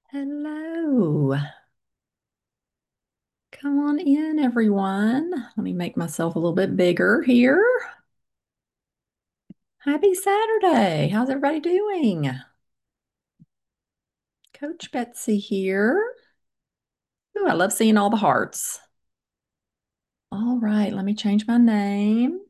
Hello. Come on in, everyone. Let me make myself a little bit bigger here. Happy Saturday. How's everybody doing? Coach Betsy here. Ooh, I love seeing all the hearts. All right, let me change my name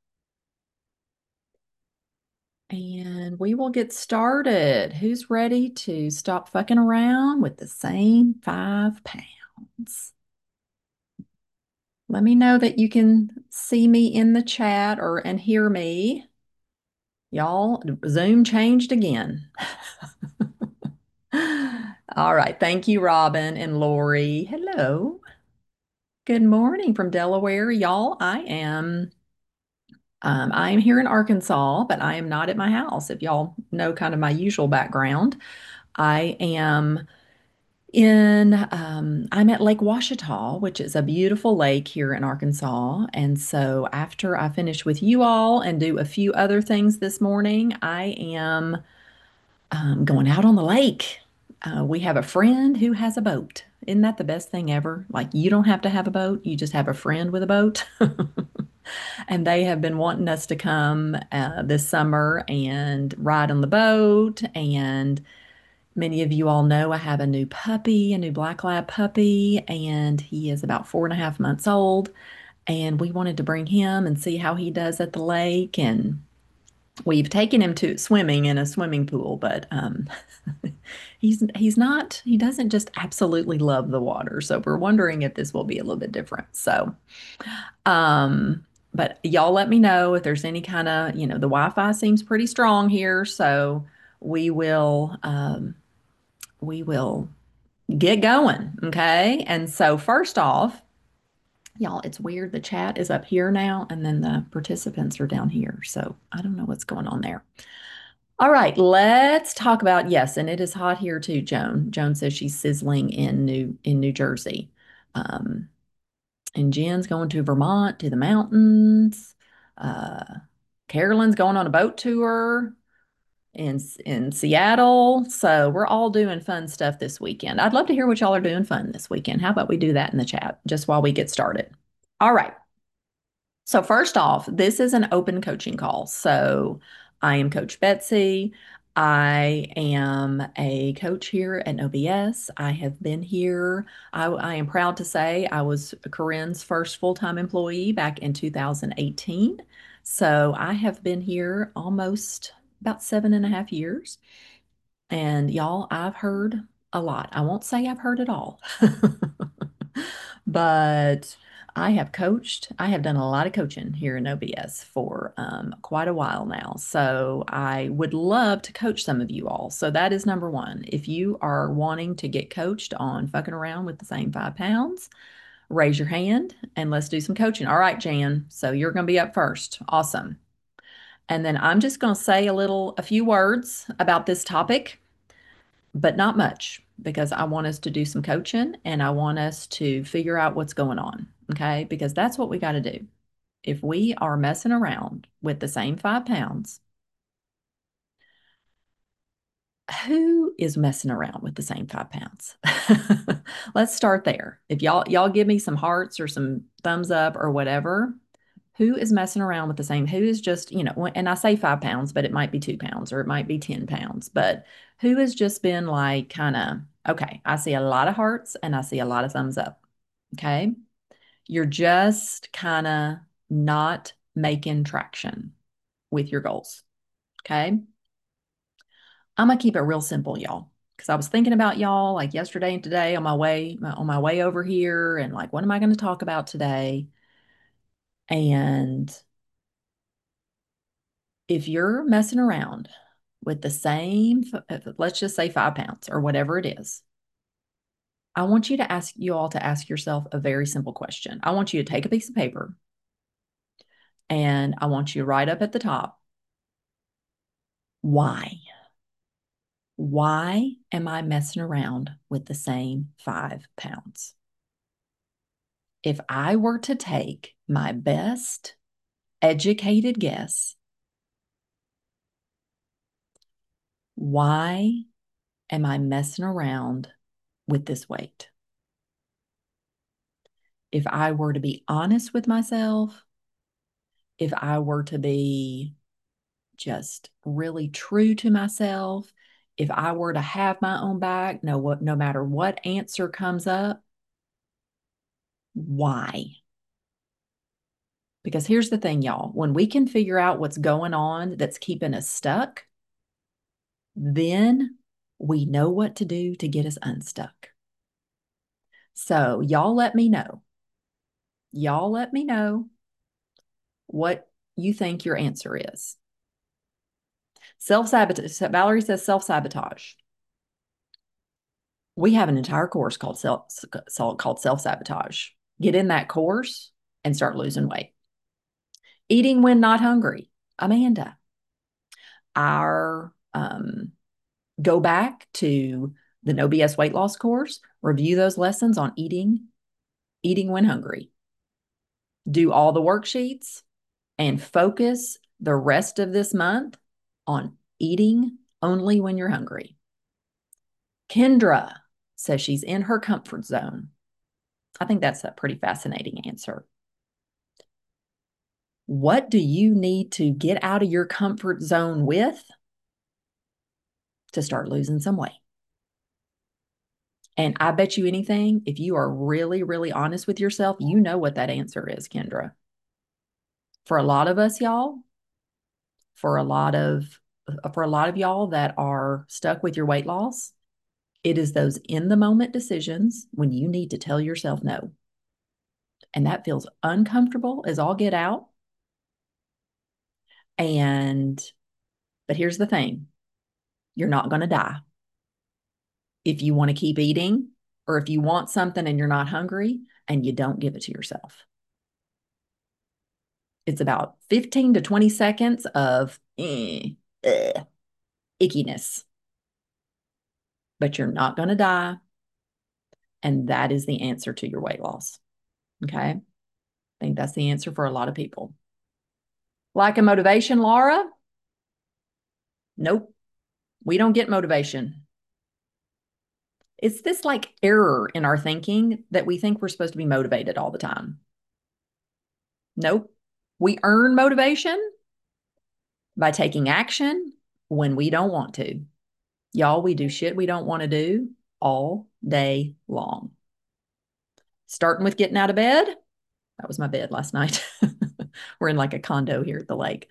and we will get started. Who's ready to stop fucking around with the same 5 pounds? Let me know that you can see me in the chat or and hear me. Y'all, Zoom changed again. All right. Thank you, Robin and Lori. Hello. Good morning from Delaware, y'all. I am here in Arkansas, but I am not at my house. If y'all know kind of my usual background, I am I'm at Lake Washita, which is a beautiful lake here in Arkansas. And so after I finish with you all and do a few other things this morning, I am going out on the lake. We have a friend who has a boat. Isn't that the best thing ever? Like, you don't have to have a boat, you just have a friend with a boat. And they have been wanting us to come this summer and ride on the boat. And many of you all know I have a new puppy, a new black lab puppy, and he is about 4.5 months old. And we wanted to bring him and see how he does at the lake. And we've taken him to swimming in a swimming pool, but he doesn't just absolutely love the water. So we're wondering if this will be a little bit different. So, um, but y'all let me know if there's any kind of, the Wi-Fi seems pretty strong here, so we will we will get going, okay? And so first off, y'all, it's weird. The chat is up here now, and then the participants are down here. So I don't know what's going on there. All right, let's talk about yes, and it is hot here too, Joan. Joan says she's sizzling in New Jersey. Um, and Jen's going to Vermont to the mountains. Uh, Carolyn's going on a boat tour in Seattle. So we're all doing fun stuff this weekend. I'd love to hear what y'all are doing fun this weekend. How about we do that in the chat just while we get started? All right. So first off, this is an open coaching call. So I am Coach Betsy. I am a coach here at OBS. I have been here. I am proud to say I was Corinne's first full-time employee back in 2018. So I have been here almost about 7.5 years. And y'all, I've heard a lot. I won't say I've heard it all, but I have coached. I have done a lot of coaching here in OBS for quite a while now. So I would love to coach some of you all. So that is number one. If you are wanting to get coached on fucking around with the same 5 pounds, raise your hand and let's do some coaching. All right, Jan. So you're going to be up first. Awesome. And then I'm just going to say a few words about this topic, but not much, because I want us to do some coaching and I want us to figure out what's going on. Okay. Because that's what we got to do. If we are messing around with the same 5 pounds, who is messing around with the same 5 pounds? Let's start there. If y'all give me some hearts or some thumbs up or whatever, who is messing around with the same? Who is just, and I say 5 pounds, but it might be 2 pounds or it might be 10 pounds, but who has just been like kind of, okay, I see a lot of hearts and I see a lot of thumbs up. Okay. You're just kind of not making traction with your goals. Okay. I'm gonna keep it real simple, y'all, because I was thinking about y'all like yesterday and today on my way over here, and like, what am I going to talk about today? And if you're messing around with the same, let's just say 5 pounds or whatever it is, I want you all to ask yourself a very simple question. I want you to take a piece of paper and I want you to write up at the top, why? Why am I messing around with the same 5 pounds? If I were to take my best educated guess, why am I messing around with this weight? If I were to be honest with myself, if I were to be just really true to myself, if I were to have my own back, no matter what answer comes up, why? Because here's the thing, y'all, when we can figure out what's going on that's keeping us stuck, then we know what to do to get us unstuck. So y'all let me know. Y'all let me know what you think your answer is. Self-sabotage. Valerie says self-sabotage. We have an entire course called self-sabotage. Get in that course and start losing weight. Eating when not hungry. Amanda, our go back to the No BS weight loss course, review those lessons on eating when hungry. Do all the worksheets and focus the rest of this month on eating only when you're hungry. Kendra says she's in her comfort zone. I think that's a pretty fascinating answer. What do you need to get out of your comfort zone with to start losing some weight? And I bet you anything, if you are really, really honest with yourself, you know what that answer is, Kendra. For a lot of us, y'all, for a lot of y'all that are stuck with your weight loss, it is those in the moment decisions when you need to tell yourself no. And that feels uncomfortable as all get out. But here's the thing, you're not going to die. If you want to keep eating, or if you want something and you're not hungry and you don't give it to yourself. It's about 15 to 20 seconds of ickiness, but you're not going to die. And that is the answer to your weight loss. Okay. I think that's the answer for a lot of people. Lack of motivation, Laura? Nope. We don't get motivation. It's this like error in our thinking that we think we're supposed to be motivated all the time. Nope. We earn motivation by taking action when we don't want to. Y'all, we do shit we don't want to do all day long. Starting with getting out of bed. That was my bed last night. We're in like a condo here at the lake.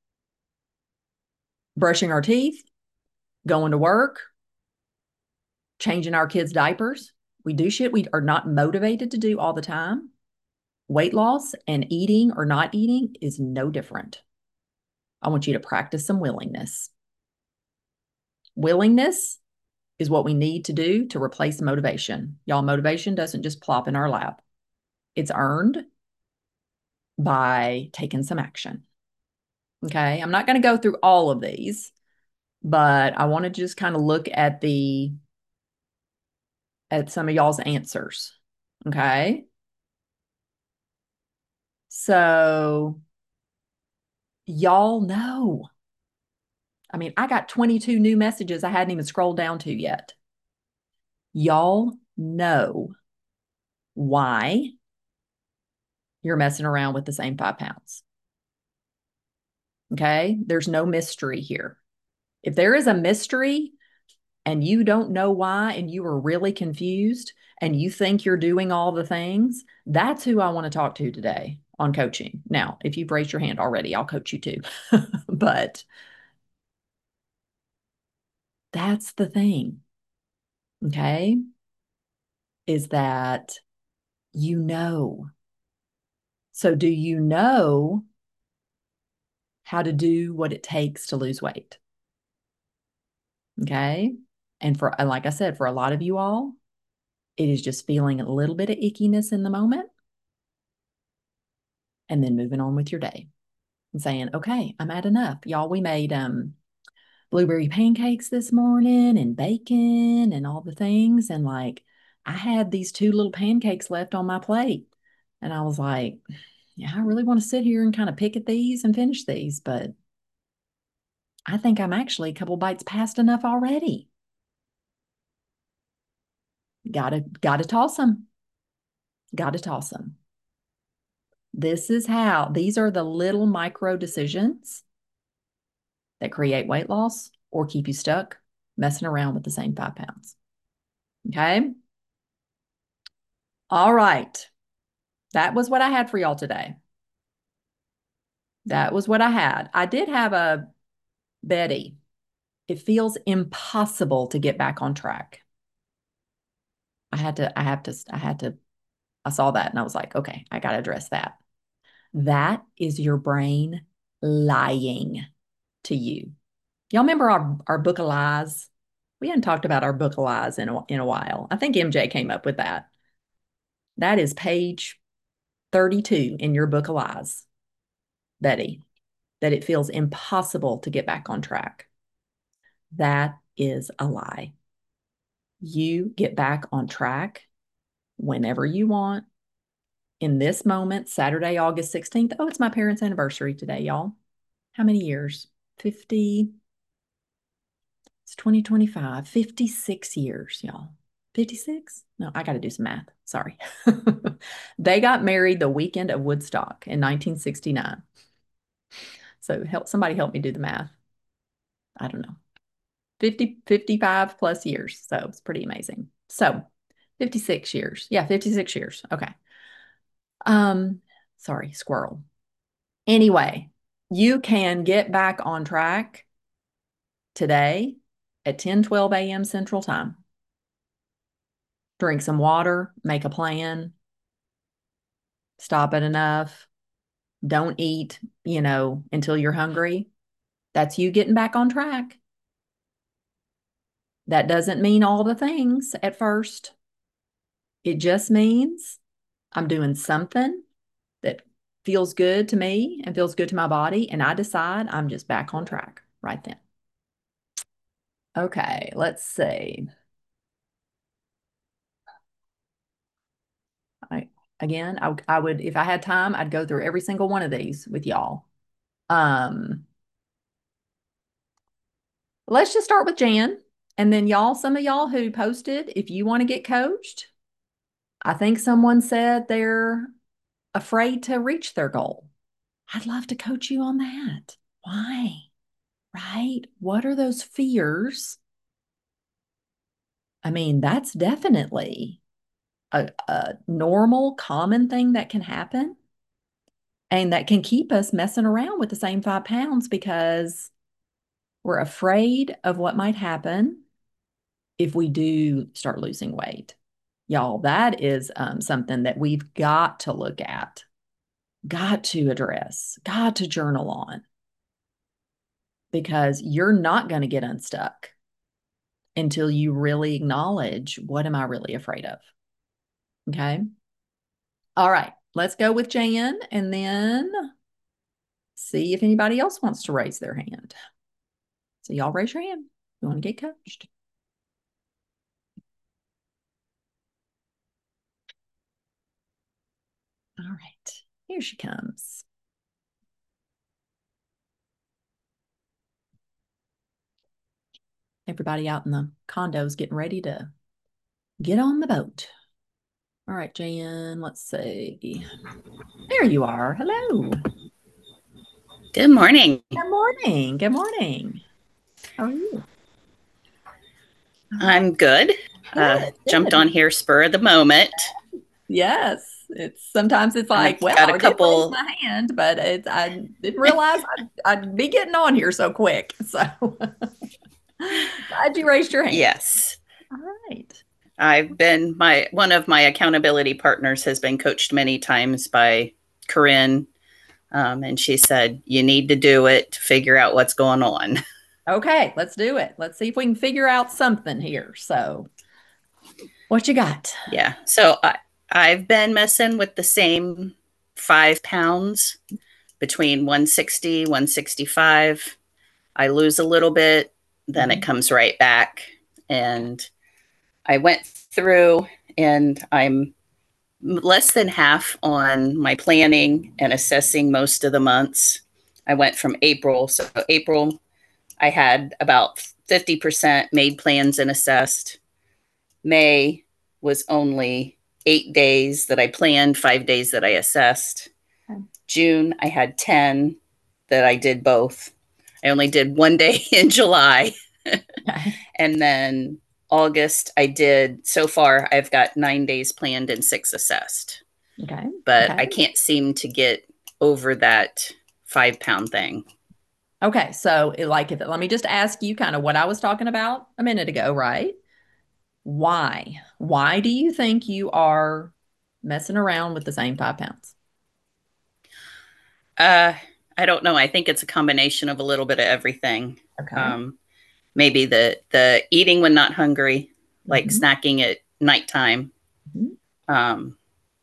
Brushing our teeth, going to work, changing our kids' diapers. We do shit we are not motivated to do all the time. Weight loss and eating or not eating is no different. I want you to practice some willingness. Willingness is what we need to do to replace motivation. Y'all, motivation doesn't just plop in our lap. It's earned by taking some action. Okay, I'm not going to go through all of these, but I want to just kind of look at some of y'all's answers. Okay. So y'all know. I mean, I got 22 new messages I hadn't even scrolled down to yet. Y'all know why you're messing around with the same 5 pounds. Okay. There's no mystery here. If there is a mystery and you don't know why and you are really confused and you think you're doing all the things, that's who I want to talk to today on coaching. Now, if you've raised your hand already, I'll coach you too. But that's the thing. Okay. Is that you know. So do you know how to do what it takes to lose weight? Okay. And like I said, for a lot of you all, it is just feeling a little bit of ickiness in the moment and then moving on with your day and saying, okay, I'm at enough. Y'all, we made blueberry pancakes this morning and bacon and all the things. And like, I had these 2 little pancakes left on my plate. And I was like, yeah, I really want to sit here and kind of pick at these and finish these, but I think I'm actually a couple bites past enough already. Gotta toss them. Gotta toss them. These are the little micro decisions that create weight loss or keep you stuck messing around with the same 5 pounds. Okay. All right. That was what I had for y'all today. That was what I had. I did have a Betty. It feels impossible to get back on track. I saw that and I was like, okay, I got to address that. That is your brain lying to you. Y'all remember our book of lies? We hadn't talked about our book of lies in a while. I think MJ came up with that. That is page 32 in your book of lies, Betty, that it feels impossible to get back on track. That is a lie. You get back on track whenever you want. In this moment, Saturday, August 16th. Oh, it's my parents' anniversary today, y'all. How many years? 50. It's 2025. 56 years, y'all. 56? No, I got to do some math. Sorry. They got married the weekend of Woodstock in 1969. So somebody help me do the math. I don't know. 55 plus years. So it's pretty amazing. So 56 years. Yeah, 56 years. Okay. Sorry, squirrel. Anyway, you can get back on track today at 10:12 a.m. Central Time. Drink some water, make a plan, stop at enough, don't eat, until you're hungry. That's you getting back on track. That doesn't mean all the things at first. It just means I'm doing something that feels good to me and feels good to my body, and I decide I'm just back on track right then. Okay, let's see. I would, if I had time, I'd go through every single one of these with y'all. Let's just start with Jan. And then some of y'all who posted, if you want to get coached, I think someone said they're afraid to reach their goal. I'd love to coach you on that. Why? Right? What are those fears? I mean, that's definitely a normal, common thing that can happen and that can keep us messing around with the same 5 pounds because we're afraid of what might happen if we do start losing weight. Y'all, that is something that we've got to look at, got to address, got to journal on, because you're not going to get unstuck until you really acknowledge, what am I really afraid of? Okay. All right. Let's go with Jan and then see if anybody else wants to raise their hand. So y'all raise your hand. You want to get coached. All right. Here she comes. Everybody out in the condos getting ready to get on the boat. All right, Jan, let's see. There you are. Hello. Good morning. Good morning. Good morning. How are you? I'm good. Good. Jumped on here spur of the moment. Yes. Sometimes it's like, I've well, got a I did raise couple. my hand, but I didn't realize I'd be getting on here so quick. So glad you raised your hand. Yes. All right. One of my accountability partners has been coached many times by Corinne. And she said, you need to do it to figure out what's going on. Okay, let's do it. Let's see if we can figure out something here. So what you got? Yeah. So I've been messing with the same 5 pounds between 160, 165. I lose a little bit, then it comes right back. And I went through and I'm less than half on my planning and assessing most of the months. I went from April. So, April, I had about 50% made plans and assessed. May, was only 8 days that I planned, 5 days that I assessed. Okay. June, I had 10 that I did both. I only did one day in July. Okay. And then August, I did, so far, I've got 9 days planned and six assessed. Okay. But Okay. I can't seem to get over that 5 pound thing. Okay. So, let me just ask you kind of what I was talking about a minute ago, right? Why? Why do you think you are messing around with the same 5 pounds? Uh, I don't know. I think it's a combination of a little bit of everything. Okay. Um, Maybe the eating when not hungry, like Mm-hmm. snacking at nighttime. Mm-hmm. Um,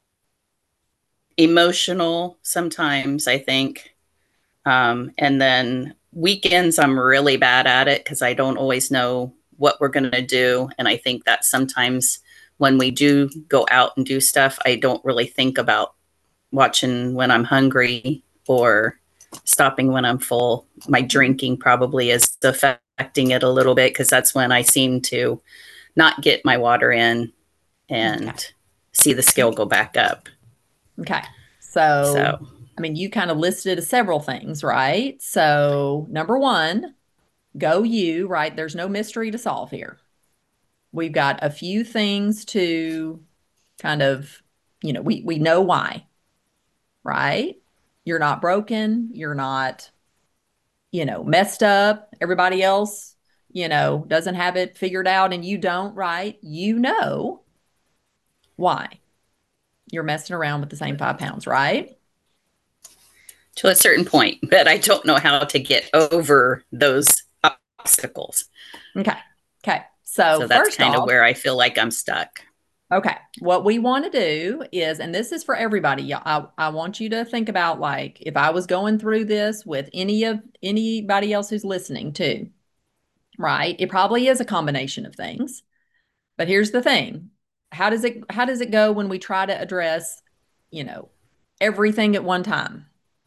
Emotional sometimes, I think. And then weekends, I'm really bad at it because I don't always know what we're going to do. And I think that sometimes when we do go out and do stuff, I don't really think about watching when I'm hungry or stopping when I'm full. My drinking probably is affecting it a little bit because that's when I seem to not get my water in Okay. and see the scale go back up. Okay. So, So, I mean, you kind of listed several things, right? So, number one, go you, right? There's no mystery to solve here. We've got a few things to kind of, we know why, right? You're not broken, you're not, messed up. Everybody else, doesn't have it figured out and you don't, right? You know why you're messing around with the same 5 pounds, right? to a certain point, but I don't know how to get over those obstacles. Okay. Okay. So, So that's first kind of off, where I feel like I'm stuck. okay, what we want to do is, and this is for everybody, I want you to think about like if I was going through this with anybody else who's listening too, right? It probably is a combination of things. But here's the thing. How does it go when we try to address, you know, everything at one time?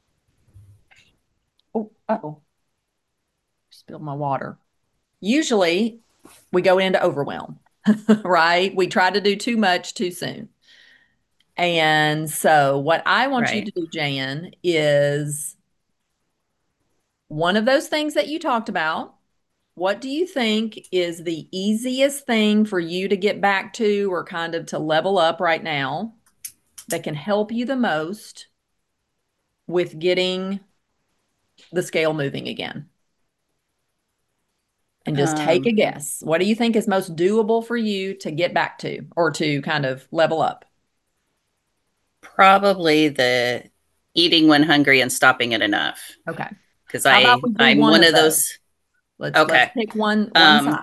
Oh, uh-oh, spilled my water. Usually we go into overwhelm, right? We try to do too much too soon. And so, what I want you to Right. do, Jan, is one of those things that you talked about. What do you think is the easiest thing for you to get back to or kind of to level up right now that can help you the most with getting the scale moving again? And just take a Um, guess. What do you think is most doable for you to get back to or to kind of level up? Probably the eating when hungry and stopping it enough Okay. because How about I we do I'm one one of of those? those. Let's Okay. pick one Um, side.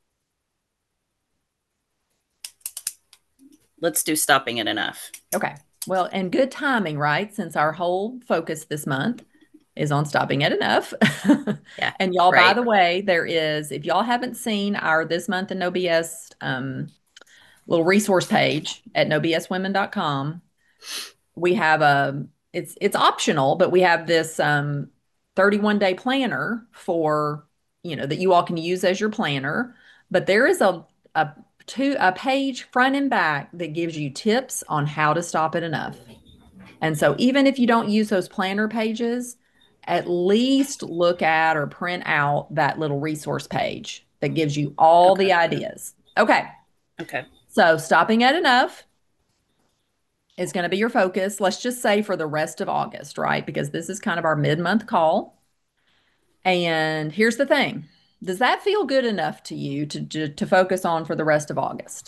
let's do stopping it enough. Okay. Well, and good timing, right? Since our whole focus this month is on stopping at enough. Yeah. And y'all, by Right. the way, if y'all haven't seen our This Month in No BS little resource page at nobswomen.com, we have it's optional, but we have this 31-day planner for, that you all can use as your planner. But there is a a page front and back that gives you tips on how to stop it enough. And so even if you don't use those planner pages, at least look at or print out that little resource page that gives you all Okay. the ideas. Okay. Okay. So stopping at enough is going to be your focus. Let's just say for the rest of August, right? Because this is kind of our mid-month call. And here's the thing. Does that feel good enough to you to focus on for the rest of August?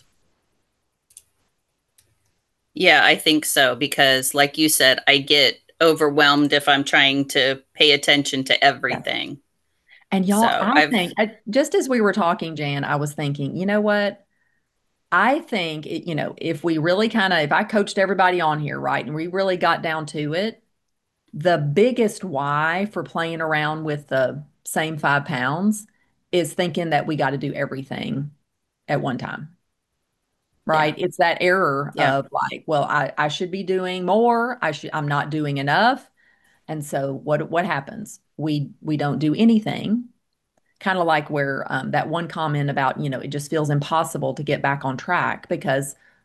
Yeah, I think so because, like you said, I get overwhelmed if I'm trying to pay attention to Yes. everything. And y'all, So I've just as we were talking, Jan, I was thinking, you know what? I think, if we really if I coached everybody on here, right, and we really got down to it, the biggest why for playing around with the same 5 pounds is thinking that we got to do everything at one time, yeah right? It's that error yeah of like, well, I should be doing more. I'm not doing enough. And so what happens? We don't do anything. Kind of like where that one comment about, it just feels impossible to get back on track because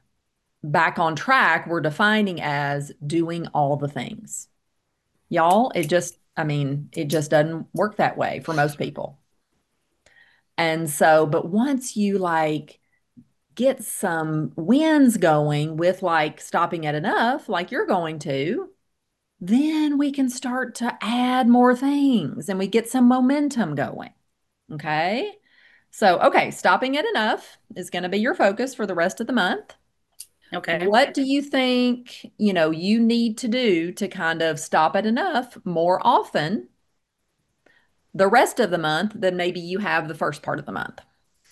back on track, we're defining as doing all the things. Y'all, I mean, it just doesn't work that way for most people. And so, but once you like get some wins going with like stopping at enough, like you're going to, then we can start to add more things and we get some momentum going. Okay. So, okay, stopping at enough is going to be your focus for the rest of the month. Okay. What do you think, you need to do to kind of stop at enough more often the rest of the month than maybe you have the first part of the month?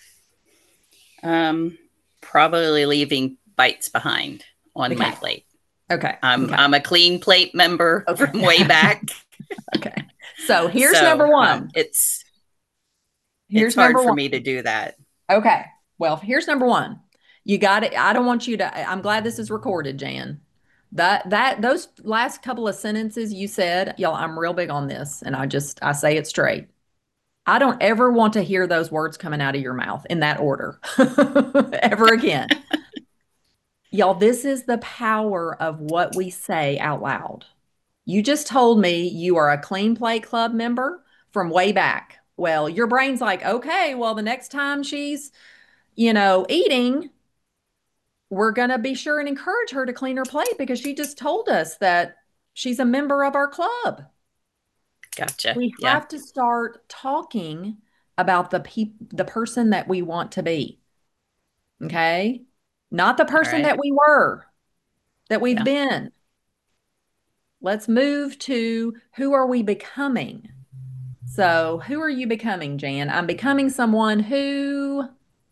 Um, Probably leaving bites behind on my Okay. plate. Okay. I'm Okay. I'm a clean plate member Okay. from way back. Okay. So here's number So one. it's Here's hard number for one. me to do that. Okay. Well, here's number one. You got it. I don't want you to, I'm glad this is recorded, Jan. Those last couple of sentences you said, y'all, I'm real big on this, and I say it straight. I don't ever want to hear those words coming out of your mouth in that order ever again. Y'all, this is the power of what we say out loud. You just told me you are a Clean Plate Club member from way back. Well, your brain's like, okay, well, the next time she's, eating, we're going to be sure and encourage her to clean her plate because she just told us that she's a member of our club. Gotcha. We Yeah. have to start talking about the person that we want to be. Okay? Not the All person right. that we were, that we've Yeah. been. Let's move to who are we becoming? So, who are you becoming, Jan? I'm becoming someone who,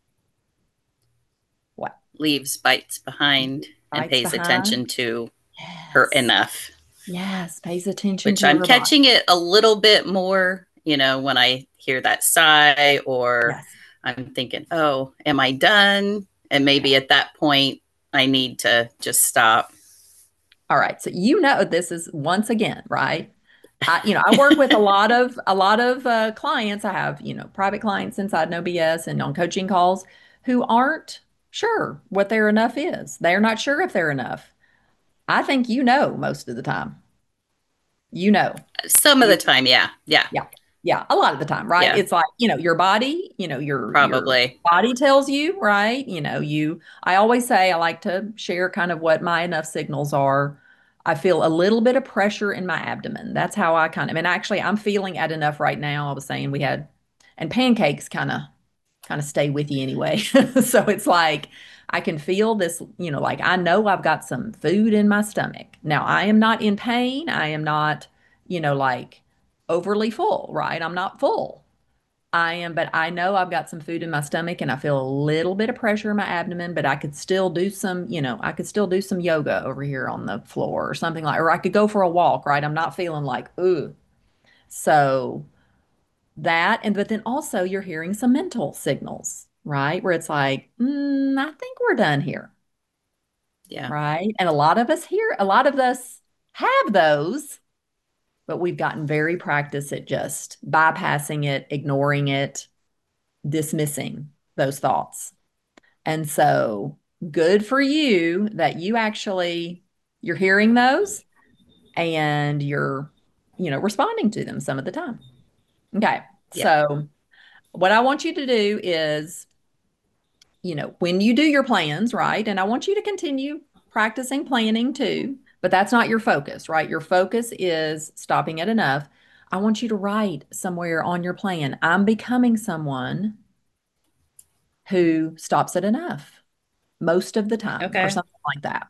what? Leaves bites behind and Bites pays behind? attention to her Yes. enough, Yes. Pays attention which to I'm her body. catching it a little bit more, when I hear that sigh or Yes. I'm thinking, oh, am I done? And maybe at that point, I need to just stop. All right. So this is once again, right? I work with a lot of clients. I have, private clients inside No BS and on coaching calls who aren't sure what their enough is. They're not sure if they're enough. I think most of the time. You know. Some of You the time, yeah. Yeah. Yeah. Yeah, a lot of the time, right? Yeah. It's like, your body, your Probably. body tells you, right? I always say I like to share kind of what my enough signals are. I feel a little bit of pressure in my abdomen. That's how I and actually I'm feeling at enough right now. I was saying and pancakes kind of stay with you anyway. So it's like I can feel this, like I know I've got some food in my stomach. Now I am not in pain. I am not, like overly full, right? I'm not full. I am, but I know I've got some food in my stomach and I feel a little bit of pressure in my abdomen, but I could still do I could still do some yoga over here on the floor or something or I could go for a walk, right? I'm not feeling like, ooh. So but then also you're hearing some mental signals, right? Where it's like, I think we're done here, Yeah. right? And a lot of us have those, but we've gotten very practiced at just bypassing it, ignoring it, dismissing those thoughts. And so good for you that you're hearing those and you're, responding to them some of the time. Okay. Yeah. So what I want you to do is, when you do your plans, right? And I want you to continue practicing planning too, but that's not your focus, right? Your focus is stopping at enough. I want you to write somewhere on your plan, I'm becoming someone who stops at enough most of the time or Okay. something like that.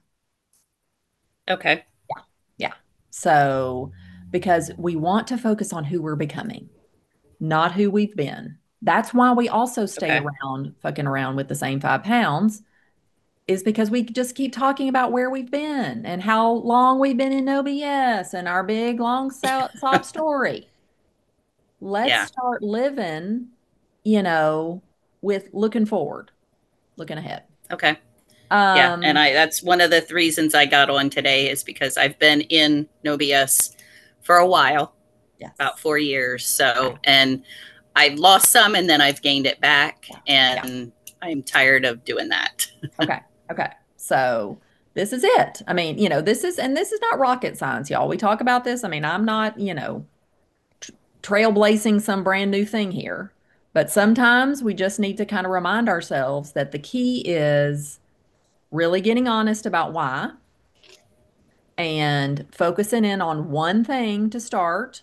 Okay. Yeah. Yeah. So, because we want to focus on who we're becoming, not who we've been. That's why we also stay Okay. around, fucking around with the same 5 pounds, is because we just keep talking about where we've been and how long we've been in OBS and our big long sob story. Let's Yeah. start living, you know, with looking forward, looking ahead. Okay. Yeah. And Um, that's one of the reasons I got on today is because I've been in No BS for a while, about yes. 4 years. Okay. And I've lost some and then I've gained it back. Yeah. Yeah. And I'm tired of doing that. Okay. Okay. So this is it. I mean, this is not rocket science, y'all. We talk about this. I mean, I'm not, trailblazing some brand new thing here. But sometimes we just need to kind of remind ourselves that the key is really getting honest about why and focusing in on one thing to start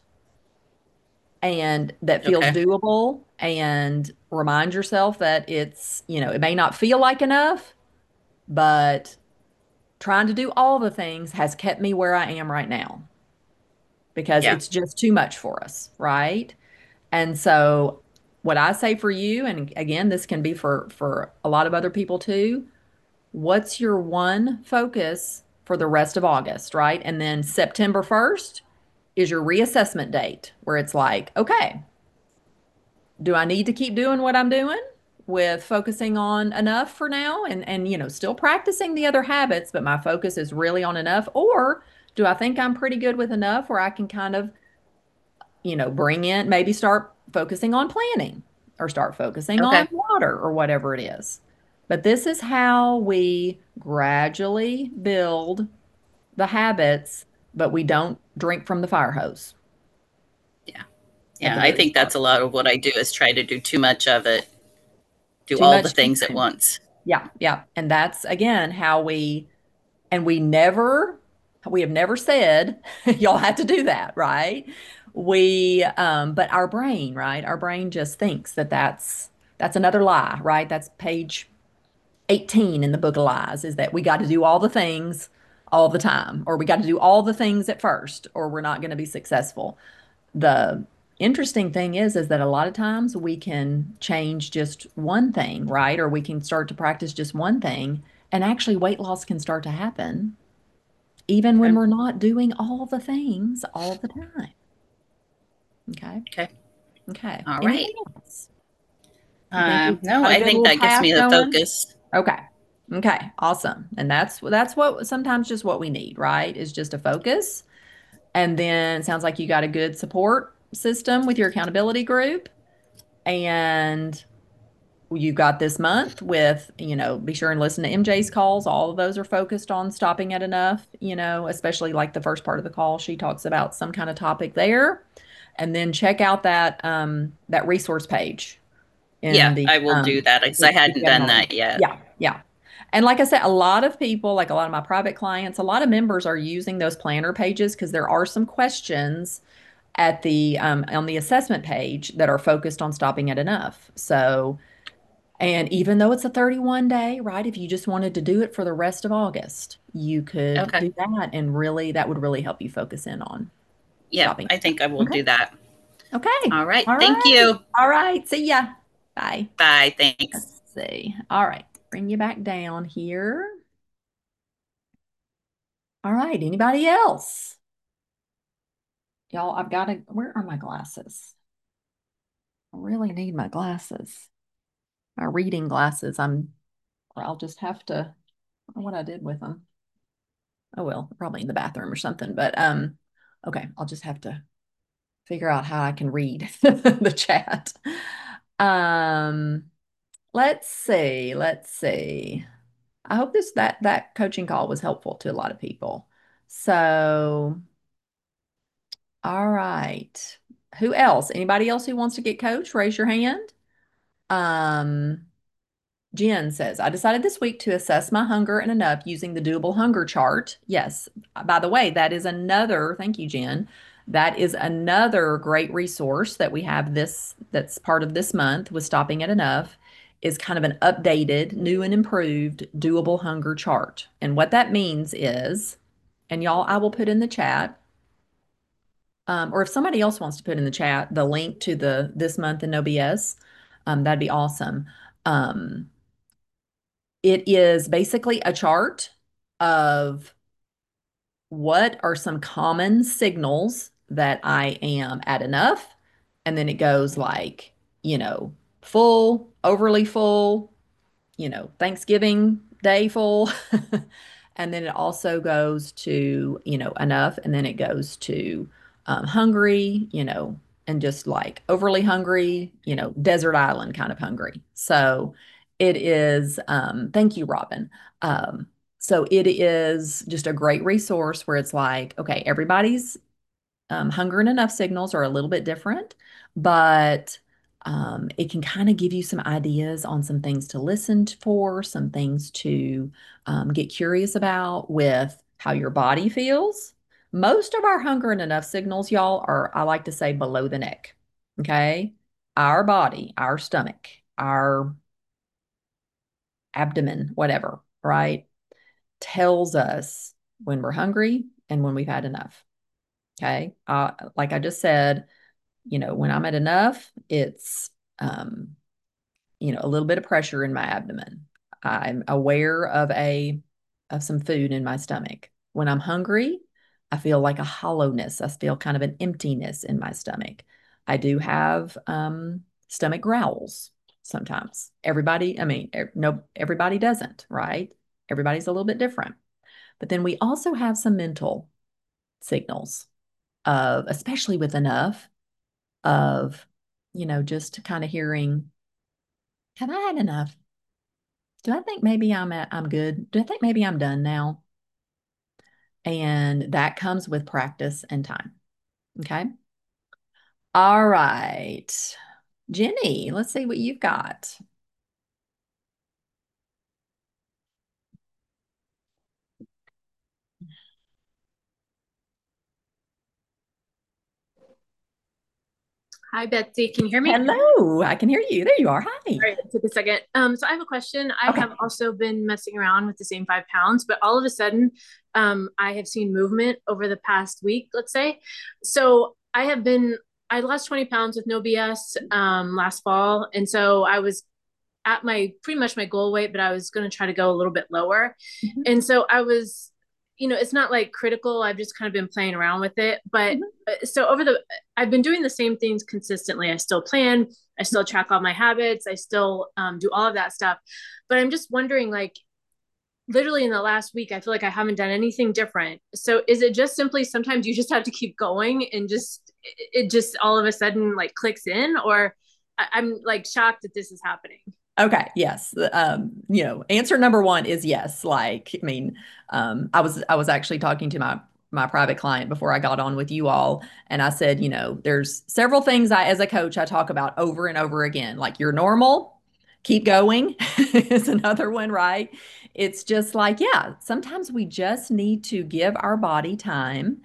and that feels Okay. doable and remind yourself that it may not feel like enough, but trying to do all the things has kept me where I am right now because Yeah. it's just too much for us, right? And so what I say for you, and again, this can be for a lot of other people too, what's your one focus for the rest of August, right? And then September 1st is your reassessment date where it's like, okay, do I need to keep doing what I'm doing with focusing on enough for now and still practicing the other habits, but my focus is really on enough? Or do I think I'm pretty good with enough where I can kind of bring in, maybe start focusing on planning or start focusing on Okay. water or whatever it is. But this is how we gradually build the habits, but we don't drink from the fire hose Yeah. at Yeah. the I very think that's start. a lot of what I do is try to do too much of it, do Too all the much too things at soon. once. Yeah, yeah. And that's again how and we have never said y'all have to do that, right? But our brain, right? Our brain just thinks that that's another lie, right? That's page 18 in the book of lies, is that we got to do all the things all the time, or we got to do all the things at first, or we're not going to be successful. The interesting thing is that a lot of times we can change just one thing, right? Or we can start to practice just one thing, and actually weight loss can start to happen even when Okay. we're not doing all the things all the time. Okay. Okay. Okay. All Anything right. else? You think we've No, got a I good think little that gives path me the going? focus. Okay. Okay. Awesome. And that's what sometimes just what we need, right? Is just a focus. And then it sounds like you got a good support system with your accountability group. And you got this month with, be sure and listen to MJ's calls. All of those are focused on stopping at enough, especially like the first part of the call. She talks about some kind of topic there. And then check out that resource page in Yeah, the I will do that because I if hadn't you haven't done already. that yet. Yeah, yeah. And like I said, a lot of people, like a lot of my private clients, a lot of members are using those planner pages because there are some questions at the on the assessment page that are focused on stopping at enough. So, and even though it's a 31 day, right? If you just wanted to do it for the rest of August, you could Okay. do that and really that would really help you focus in on Yeah, stopping I at think I will enough. do Okay. that. Okay. All right. All Thank right. you. All right. See ya. Bye. Bye. Thanks. Let's see. All right. Bring you back down here. All right. Anybody else? Y'all, where are my glasses? I really need my glasses. My reading glasses. Or I'll just have to, I don't know what I did with them. Oh well, probably in the bathroom or something. But okay, I'll just have to figure out how I can read the chat. Um, let's see. Let's see. I hope that coaching call was helpful to a lot of people. So, all right. Who else? Anybody else who wants to get coached? Raise your hand. Um, Jen says, I decided this week to assess my hunger and enough using the doable hunger chart. Yes. By the way, thank you, Jen. That is another great resource that we have that's part of this month with stopping at enough is kind of an updated, new and improved doable hunger chart. And what that means is, and y'all, I will put in the chat, or if somebody else wants to put in the chat the link to the this month in OBS, that'd be awesome. Um, it is basically a chart of what are some common signals that I am at enough. And then it goes like, full, overly full, Thanksgiving Day full. And then it also goes to, enough. And then it goes to hungry, and just like overly hungry, desert island kind of hungry. So it is, thank you, Robin. So it is just a great resource where it's like, okay, everybody's hunger and enough signals are a little bit different, but it can kind of give you some ideas on some things to listen for, some things to get curious about with how your body feels. Most of our hunger and enough signals, y'all, are, I like to say, below the neck. Okay. Our body, our stomach, our abdomen, whatever, right, tells us when we're hungry and when we've had enough. Okay. Like I just said, when I'm at enough, it's, a little bit of pressure in my abdomen. I'm aware of some food in my stomach. When I'm hungry, I feel like a hollowness. I feel kind of an emptiness in my stomach. I do have stomach growls sometimes. Everybody, I mean, no, everybody doesn't, right? Everybody's a little bit different. But then we also have some mental signals of, especially with enough, of, just kind of hearing, have I had enough? Do I think maybe I'm good? Do I think maybe I'm done now? And that comes with practice and time. Okay. All right. Jenny, let's see what you've got. Hi, Betsy. Can you hear me? Hello, I can hear you. There you are. Hi. All right, it took a second. So I have a question. I Okay. have also been messing around with the same 5 pounds, but all of a sudden, I have seen movement over the past week, let's say. So I lost 20 pounds with no BS last fall. And so I was at my pretty much my goal weight, but I was going to try to go a little bit lower. Mhm, And so I was, it's not like critical. I've just kind of been playing around with it. But mhm, so I've been doing the same things consistently. I still plan, I still track all my habits, I still do all of that stuff. But I'm just wondering, like, literally in the last week, I feel like I haven't done anything different. So is it just simply sometimes you just have to keep going and just, it just all of a sudden like clicks in? Or I'm like shocked that this is happening. Okay, yes. Answer number one is yes. Like, I mean, I was actually talking to my private client before I got on with you all, and I said, there's several things as a coach I talk about over and over again. Like you're normal, keep going is another one, right? It's just like, yeah, sometimes we just need to give our body time.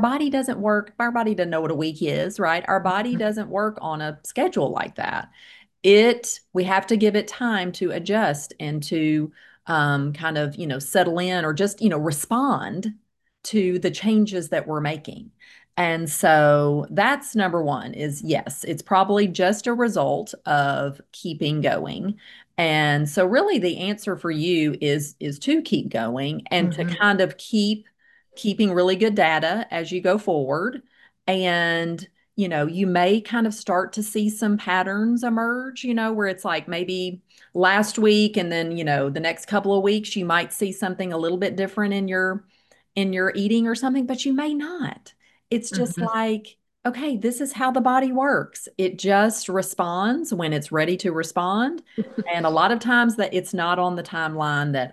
Our body doesn't know what a week is, right? Our body doesn't work on a schedule like that. We have to give it time to adjust and to kind of settle in or just respond to the changes that we're making. And so that's number one. Is yes, it's probably just a result of keeping going. And so really the answer for you is to keep going and to Mm-hmm. kind of keeping really good data as you go forward. And you may kind of start to see some patterns emerge, where it's like maybe last week and then, the next couple of weeks you might see something a little bit different in your eating or something, but you may not. It's just Mm-hmm. like, okay, this is how the body works. It just responds when it's ready to respond. And a lot of times that it's not on the timeline that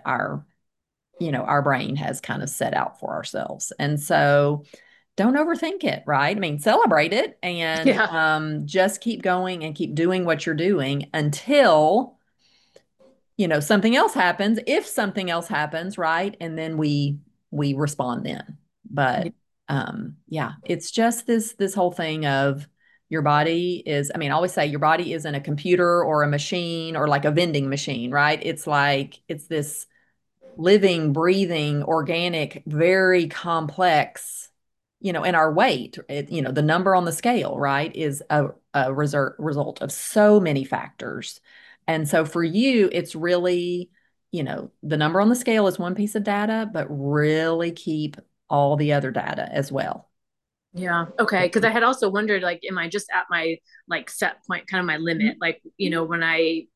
our brain has kind of set out for ourselves. And so don't overthink it, right? I mean, celebrate it and Yeah. just keep going and keep doing what you're doing until, something else happens. If something else happens, right? And then we respond then. Yeah. But yeah, it's just this whole thing of your body is, I mean, I always say your body isn't a computer or a machine or like a vending machine, right? It's like it's this living, breathing, organic, very complex, and our weight, the number on the scale, right, is a result of so many factors. And so for you, it's really, the number on the scale is one piece of data, but really keep all the other data as well. Yeah. Okay. Because I had also wondered, like, am I just at my like set point, kind of my limit? Like, when I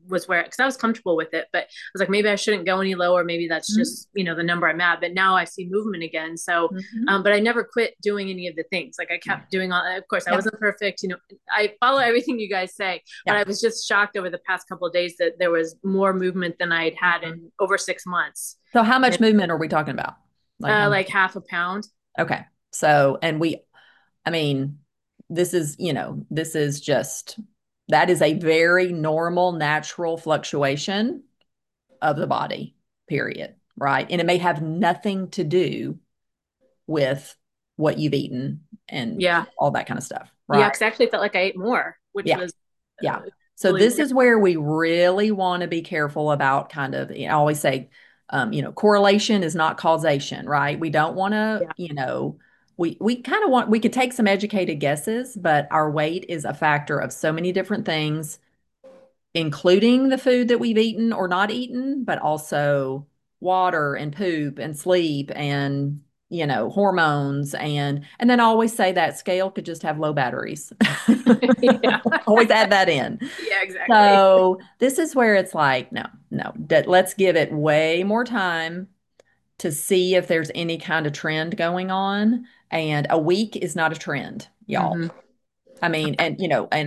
was where, because I was comfortable with it, but I was like, maybe I shouldn't go any lower. Maybe that's just, the number I'm at. But now I see movement again. So, Mhm. but I never quit doing any of the things. Like I Yeah. kept doing all, of course, I Yeah. wasn't perfect. I follow everything you guys say, but Yeah. I was just shocked over the past couple of days that there was more movement than I had had Mhm. in over 6 months. So how much And, movement are we talking about? Like how much? like half a pound. Okay. So, and I mean, this is just, that is a very normal, natural fluctuation of the body, period. Right. And it may have nothing to do with what you've eaten and Yeah. all that kind of stuff. Yeah. Right. Cause I actually felt like I ate more, which Yeah. was Yeah. So really this weird. is where we really want to be careful about kind of, I always say, correlation is not causation, right? We don't want to, Yeah. we kind of want, we could take some educated guesses, but our weight is a factor of so many different things, including the food that we've eaten or not eaten, but also water and poop and sleep and hormones and then I always say that scale could just have low batteries. Yeah. Always add that in. Yeah, exactly. So this is where it's like, no, no, let's give it way more time to see if there's any kind of trend going on. And a week is not a trend, y'all. Hmm. I mean, and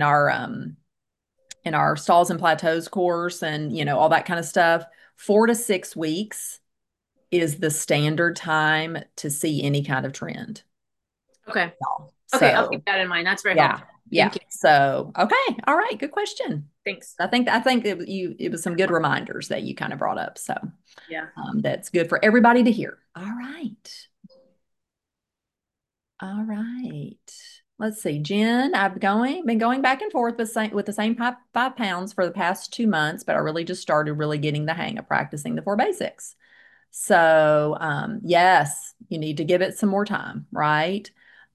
in our stalls and plateaus course and all that kind of stuff, 4 to 6 weeks is the standard time to see any kind of trend. Okay. Okay. I'll keep So that in mind. That's very yeah, helpful. yeah. Thank you. So okay, all right, good question. Thanks. I think it was some good reminders that you kind of brought up. So Yeah. that's good for everybody to hear. All right. All right. Let's see, Jen, been going back and forth with the same 5 pounds for the past 2 months, but I really just started really getting the hang of practicing the four basics. So, yes, you need to give it some more time, right?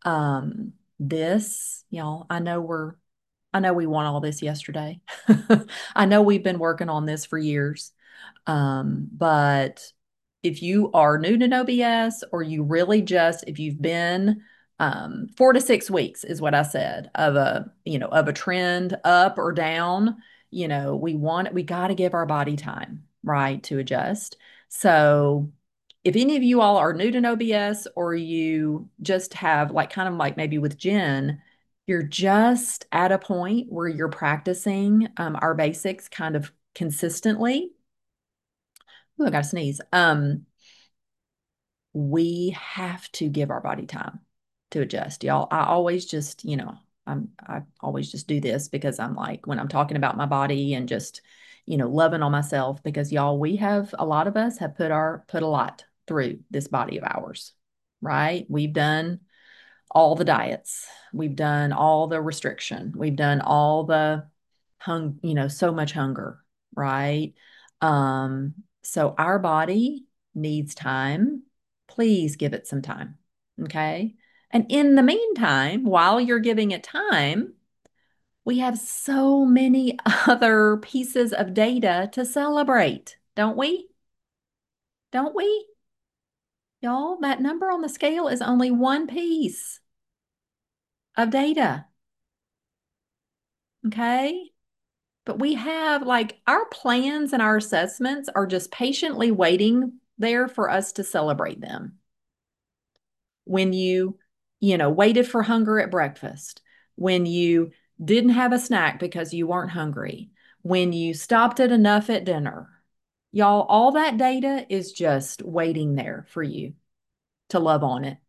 Y'all, I know we want all this yesterday. I know we've been working on this for years. But if you are new to No BS or you really just, if you've been 4 to 6 weeks is what I said of a trend up or down, we got to give our body time, right, to adjust. So if any of you all are new to No BS or you just have like kind of like maybe with Jen, you're just at a point where you're practicing our basics kind of consistently. Ooh, I got to sneeze. We have to give our body time to adjust, y'all. I always just, I always just do this because I'm like, when I'm talking about my body and just, loving on myself, because y'all, a lot of us have put a lot through this body of ours, right? We've done all the diets. We've done all the restriction. We've done all the so much hunger, right? So our body needs time. Please give it some time. Okay. And in the meantime, while you're giving it time, we have so many other pieces of data to celebrate, don't we? Don't we? Y'all, that number on the scale is only one piece of data. Okay. But we have like our plans and our assessments are just patiently waiting there for us to celebrate them. When waited for hunger at breakfast, when you didn't have a snack because you weren't hungry, when you stopped at enough at dinner, y'all, all that data is just waiting there for you to love on it.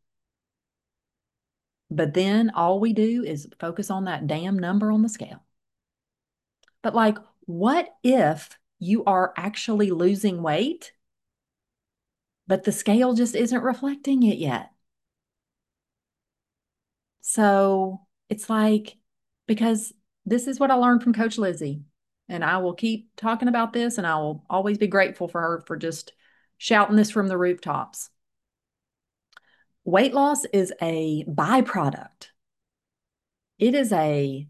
But then all we do is focus on that damn number on the scale. But like, what if you are actually losing weight, but the scale just isn't reflecting it yet? So it's like, because this is what I learned from Coach Lizzie, and I will keep talking about this, and I will always be grateful for her for just shouting this from the rooftops. Weight loss is a byproduct. It is a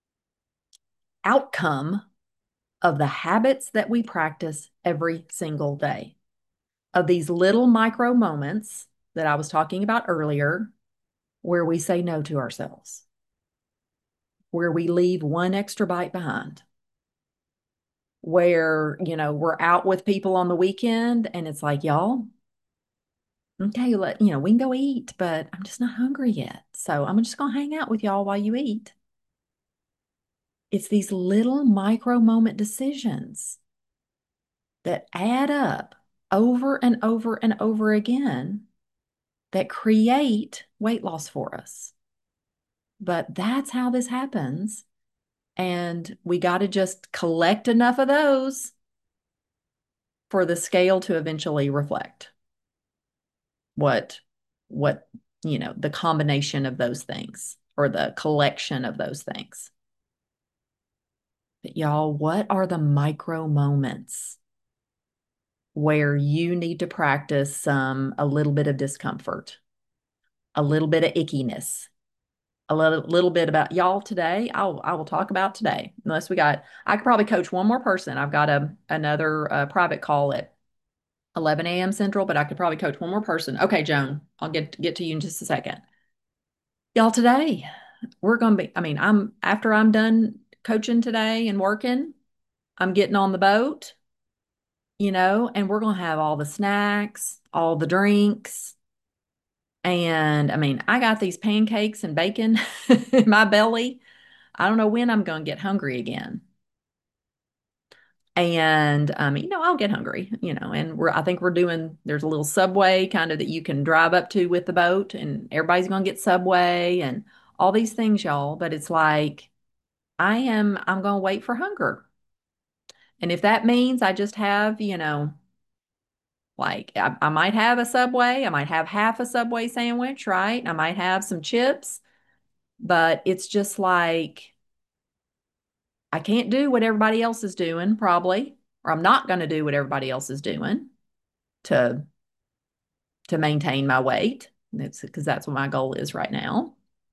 outcome of the habits that we practice every single day, of these little micro moments that I was talking about earlier, where we say no to ourselves, where we leave one extra bite behind, where, we're out with people on the weekend and it's like, y'all, okay, we can go eat, but I'm just not hungry yet. So I'm just going to hang out with y'all while you eat. It's these little micro moment decisions that add up over and over and over again that create weight loss for us. But that's how this happens. And we got to just collect enough of those for the scale to eventually reflect what, the combination of those things or the collection of those things. But y'all, what are the micro moments where you need to practice a little bit of discomfort, a little bit of ickiness, a little bit about y'all today? I will talk about today. I could probably coach one more person. I've got another private call at 11 a.m. Central, but I could probably coach one more person. Okay, Joan, I'll get to you in just a second. Y'all, today we're gonna be. After I'm done coaching today and working, I'm getting on the boat, and we're gonna have all the snacks, all the drinks. And I got these pancakes and bacon in my belly. I don't know when I'm going to get hungry again. And, I'll get hungry, and I think there's a little Subway kind of that you can drive up to with the boat, and everybody's going to get Subway and all these things, y'all. But it's like, I'm going to wait for hunger. And if that means I just have, like I might have a Subway, I might have half a Subway sandwich, right? I might have some chips, but it's just like I can't do what everybody else is doing, probably, or I'm not going to do what everybody else is doing to maintain my weight. That's because that's what my goal is right now.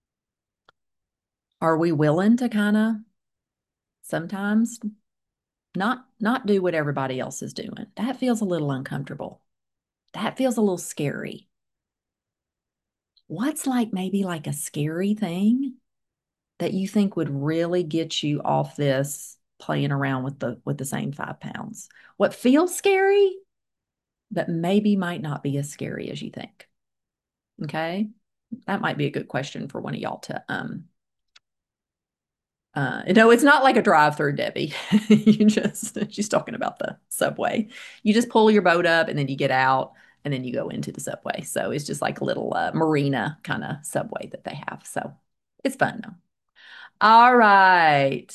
Are we willing to kind of sometimes not do what everybody else is doing? That feels a little uncomfortable. That feels a little scary. What's maybe like a scary thing that you think would really get you off this playing around with the same 5 pounds? What feels scary, but maybe might not be as scary as you think. Okay. That might be a good question for one of y'all to no, it's not like a drive-through, Debbie. She's talking about the Subway. You just pull your boat up and then you get out and then you go into the Subway. So it's just like a little marina kind of Subway that they have. So it's fun though. All right.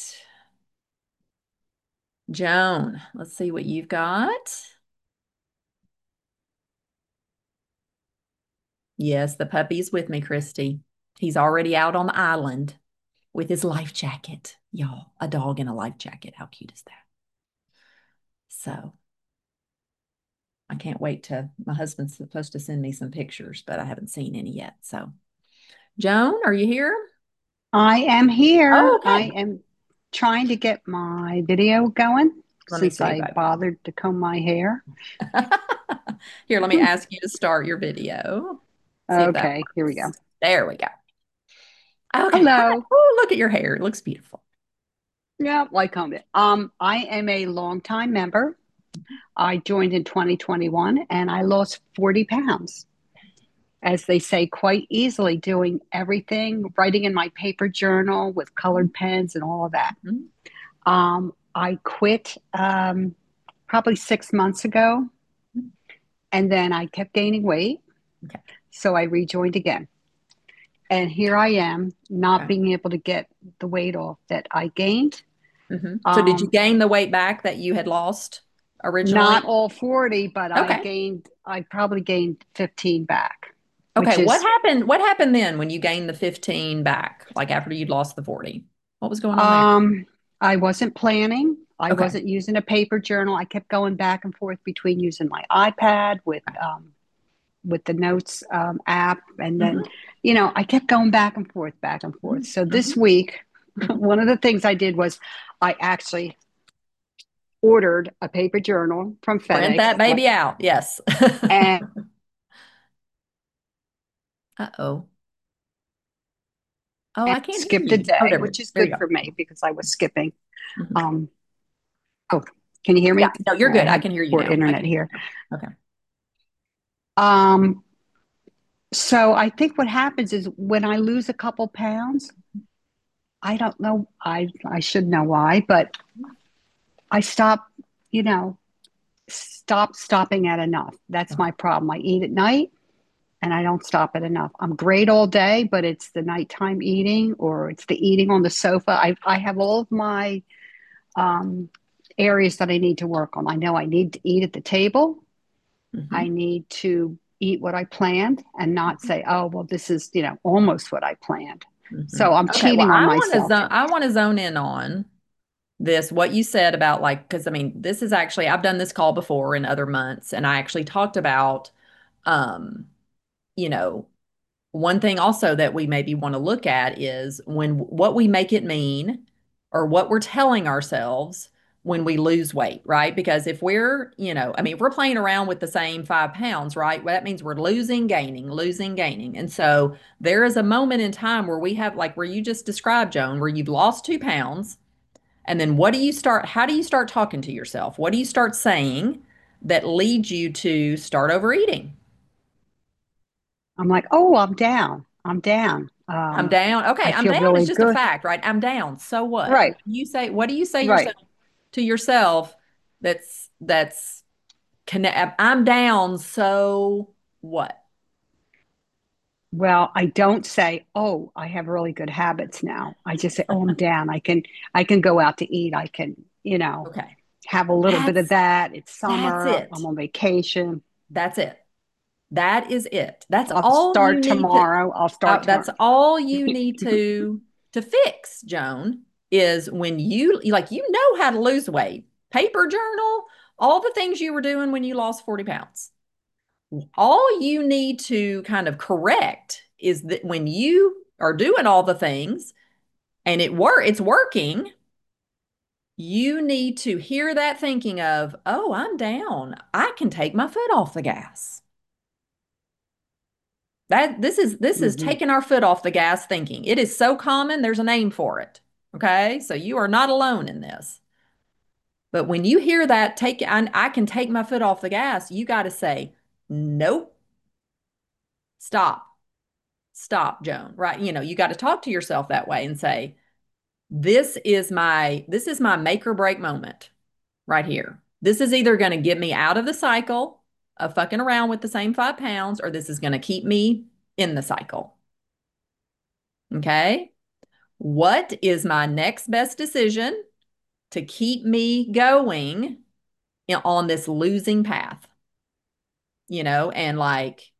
Joan, let's see what you've got. Yes, the puppy's with me, Christy. He's already out on the island with his life jacket. Y'all, a dog in a life jacket. How cute is that? So I can't wait my husband's supposed to send me some pictures, but I haven't seen any yet. So, Joan, are you here? I am here. Oh, okay. I am trying to get my video going Let me since see, I baby. bothered to comb my hair. Here, let me ask you to start your video. See if that Okay, here we go. works. There we go. Okay. Hello. Oh, look at your hair. It looks beautiful. Yeah, I combed it. I am a longtime member. I joined in 2021 and I lost 40 pounds. As they say, quite easily, doing everything, writing in my paper journal with colored pens and all of that. I quit probably 6 months ago, and then I kept gaining weight. Okay. So I rejoined again. And here I am, not being able to get the weight off that I gained. So did you gain the weight back that you had lost originally? Not all 40, but I probably gained 15 back. Okay, what happened then when you gained the 15 back, like after you'd lost the 40? What was going on there? I wasn't planning. I wasn't using a paper journal. I kept going back and forth between using my iPad with the Notes app. And then, I kept going back and forth. So this week, one of the things I did was I actually ordered a paper journal from FedEx. Print that baby out. Yes. And uh-oh. Oh, I can't skip hear the you. day, which is good for me because I was skipping. Can you hear Yeah, me? no, you're I good. I have can hear you poor now. I internet can hear here. you now. Okay. Um, so I think what happens is when I lose a couple pounds, I don't know, I should know why, but I stop, you know, stopping at enough. That's Okay. my problem. I eat at night and I don't stop at enough. I'm great all day, but it's the nighttime eating or it's the eating on the sofa. I have all of my um, areas that I need to work on. I know I need to eat at the table. I Hmm. need to eat what I planned and not say, oh, well, this is, almost what I planned. Hmm. So I'm Okay. Well, cheating on myself. I want to zone in on this, what you said about like, because I mean, this is actually, I've done this call before in other months, and I actually talked about, um, you know, one thing also that we maybe want to look at is when what we make it mean or what we're telling ourselves when we lose weight, right? Because if we're, I mean, if we're playing around with the same 5 pounds, right? Well, that means we're losing, gaining, losing, gaining. And so there is a moment in time where we have, like where you just described, Joan, where you've lost 2 pounds. And then how do you start talking to yourself? What do you start saying that leads you to start overeating? I'm like, oh, I'm down. I'm down. I'm down. Okay, I I'm feel down is really just a good. fact, right? I'm down. So what? Right, What do you say right. yourself to yourself that's connect I'm down, so what? Well, I don't say, "Oh, I have really good habits now." I just say, "Oh, I'm down. I can go out to eat. I can, Okay. have a little bit of That's that. It's that's summer. I'm it. on vacation. That's it. That is it. That's I'll all you start need to tomorrow. I'll start that's tomorrow." all you need to fix, Joan, is when you know how to lose weight. Paper journal, all the things you were doing when you lost 40 pounds. All you need to kind of correct is that when you are doing all the things and it's working, you need to hear that thinking of, oh, I'm down. I can take my foot off the gas. This is Hmm. taking our foot off the gas thinking. It is so common, there's a name for it. Okay? So you are not alone in this. But when you hear that, I can take my foot off the gas, you got to say, nope, stop. Stop, Joan, right? You got to talk to yourself that way and say, this is my make or break moment right here. This is either going to get me out of the cycle of fucking around with the same 5 pounds, or this is going to keep me in the cycle. Okay. What is my next best decision to keep me going on this losing path? And like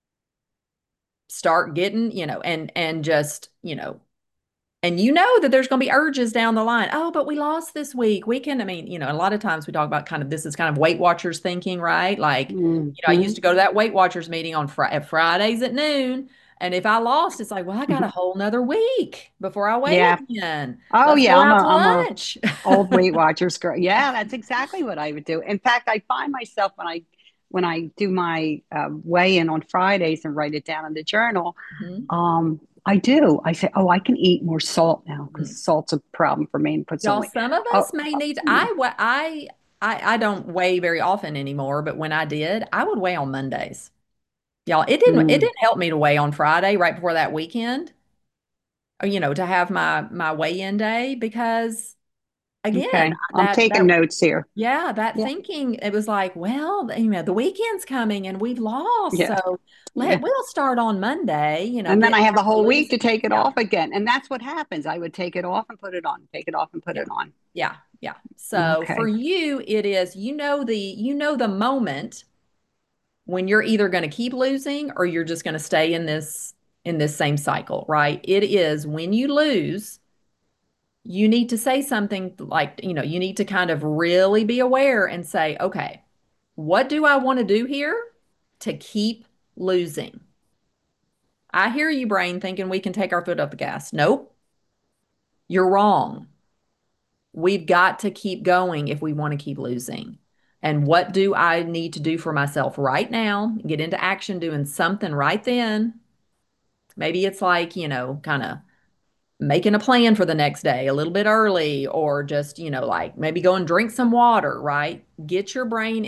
start getting, and just, and that there's going to be urges down the line. Oh, but we lost this week. We can, I mean, a lot of times we talk about kind of this is kind of Weight Watchers thinking, right? Like, I Hmm. used to go to that Weight Watchers meeting on Fridays at noon. And if I lost, it's like, well, I got a whole nother week before I weigh Yeah. again. Oh, Let's yeah. go I'm a out to I'm a lunch. old Weight Watchers girl. Yeah, that's exactly what I would do. In fact, I find myself when I do my weigh in on Fridays and write it down in the journal. Mhm. I do. I say, oh, I can eat more salt now because Mhm. salt's a problem for me and puts on Y'all, weight. some of Oh, us may need, yeah. I don't weigh very often anymore, but when I did, I would weigh on Mondays. Y'all, it Mm, didn't help me to weigh on Friday right before that weekend, or, to have my weigh-in day because again, okay. I'm taking notes here. yeah, that Yeah. thinking, it was like, well, the weekend's coming and we've lost, Yeah. so Yeah. we'll start on Monday, And then get I have back the to whole week to losing. take it Yeah. off again. And that's what happens. I would take it off and put it on, take it off and put Yeah. it on. Yeah. Yeah. So for Okay. you, it is, the moment when you're either going to keep losing or you're just going to stay in this same cycle, right? It is when you lose, you need to say something like, you need to kind of really be aware and say, okay, what do I want to do here to keep losing? I hear you, brain, thinking we can take our foot off the gas. Nope, you're wrong. We've got to keep going if we want to keep losing. And what do I need to do for myself right now? Get into action doing something right then. Maybe it's like, kind of making a plan for the next day a little bit early, or just, like maybe go and drink some water, right? Get your brain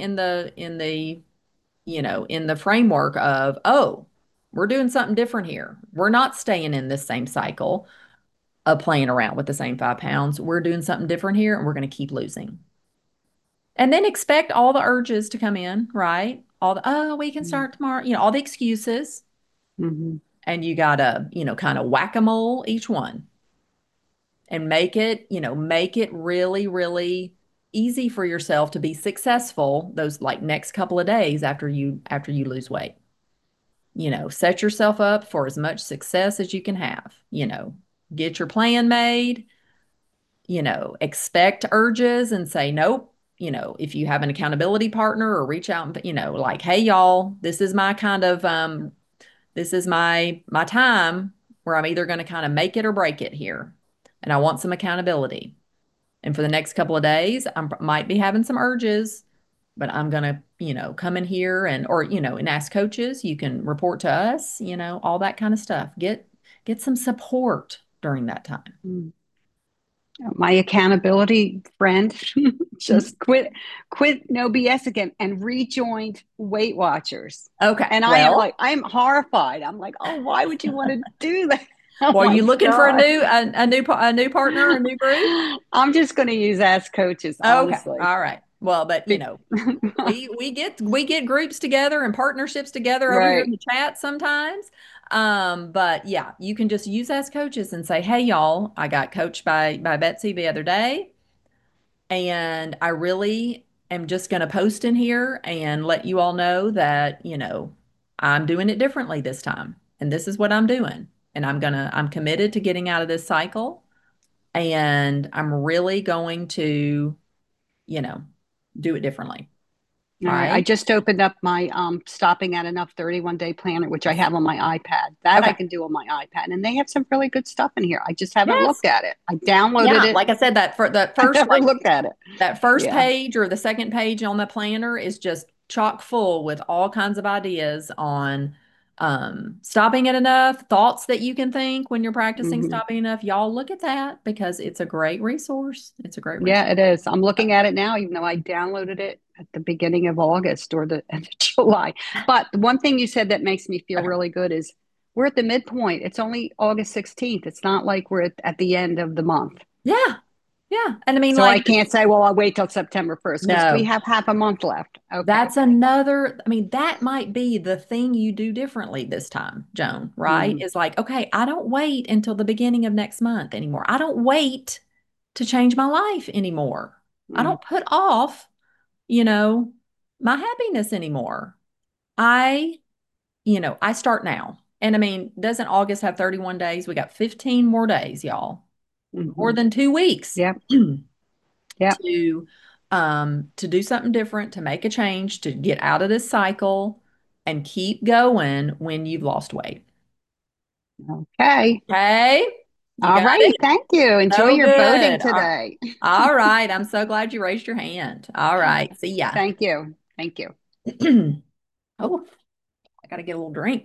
in the framework of, oh, we're doing something different here. We're not staying in this same cycle of playing around with the same 5 pounds. We're doing something different here, and we're going to keep losing. And then expect all the urges to come in, right? All the, oh, we can start tomorrow, all the excuses. Mm-hmm. And you got to, kind of whack-a-mole each one and make it really, really easy for yourself to be successful those like next couple of days after you lose weight. Set yourself up for as much success as you can have. Get your plan made, expect urges and say nope. If you have an accountability partner, or reach out and, like, hey, y'all, this is my kind of, this is my time where I'm either going to kind of make it or break it here. And I want some accountability. And for the next couple of days, I might be having some urges, but I'm going to, come in here and ask coaches. You can report to us, all that kind of stuff. Get some support during that time. Mm. My accountability friend just quit No BS again and rejoined Weight Watchers. Okay. And I'm horrified. I'm like, oh, why would you want to do that? Oh, well, are you looking for a God. new partner, a new group? I'm just going to use Ask Coaches, honestly. Okay. All right. Well, but we get groups together and partnerships together over here in the chat sometimes. But yeah, you can just use Ask Coaches and say, hey, y'all, I got coached by Betsy the other day, and I really am just going to post in here and let you all know that, I'm doing it differently this time, and this is what I'm doing. And I'm committed to getting out of this cycle, and I'm really going to, do it differently. All right. I just opened up my Stopping at Enough 31-day planner, which I have on my iPad. That I can do on my iPad, and they have some really good stuff in here. I just haven't looked at it. I downloaded it. Like I said, that first I never looked at it. That first page or the second page on the planner is just chock full with all kinds of ideas on stopping at enough, thoughts that you can think when you're practicing stopping enough. Y'all look at that, because it's a great resource. It's a great resource. Yeah, it is. I'm looking at it now, even though I downloaded it at the beginning of August or the end of July. But the one thing you said that makes me feel really good is we're at the midpoint. It's only August 16th. It's not like we're at the end of the month. Yeah. Yeah. And I mean, so I can't say, well, I'll wait till September 1st, because we have half a month left. Okay. That's that might be the thing you do differently this time, Joan, right? Is like, okay, I don't wait until the beginning of next month anymore. I don't wait to change my life anymore. I don't put off, my happiness anymore. I start now. And I mean, doesn't August have 31 days? We got 15 more days, y'all. More than 2 weeks. Yeah. To do something different, to make a change, to get out of this cycle and keep going when you've lost weight. Okay. Okay. All right. Thank you. Enjoy your boating today. All right. I'm so glad you raised your hand. All right. See ya. Thank you. Thank you. Oh, I got to get a little drink.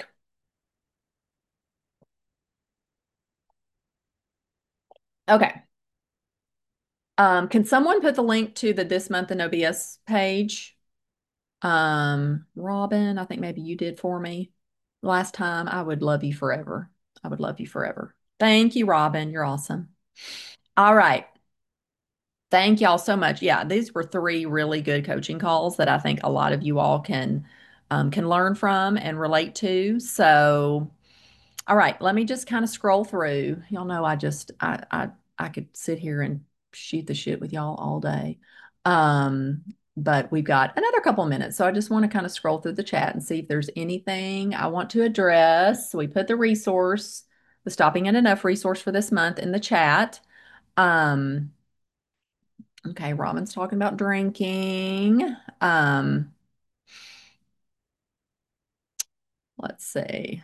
Okay. Can someone put the link to the This Month in No BS page? Robin, I think maybe you did for me last time. I would love you forever. I would love you forever. Thank you, Robin. You're awesome. All right. Thank y'all so much. Yeah, these were 3 really good coaching calls that I think a lot of you all can learn from and relate to. So, all right, let me just kind of scroll through. Y'all know I could sit here and shoot the shit with y'all all day. But we've got another couple minutes. So I just want to kind of scroll through the chat and see if there's anything I want to address. So we put the Stopping at Enough resource for this month in the chat. Okay, Robin's talking about drinking. Let's see.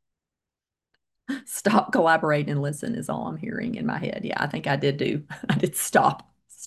Stop, collaborate, and listen is all I'm hearing in my head. Yeah, I think I did stop.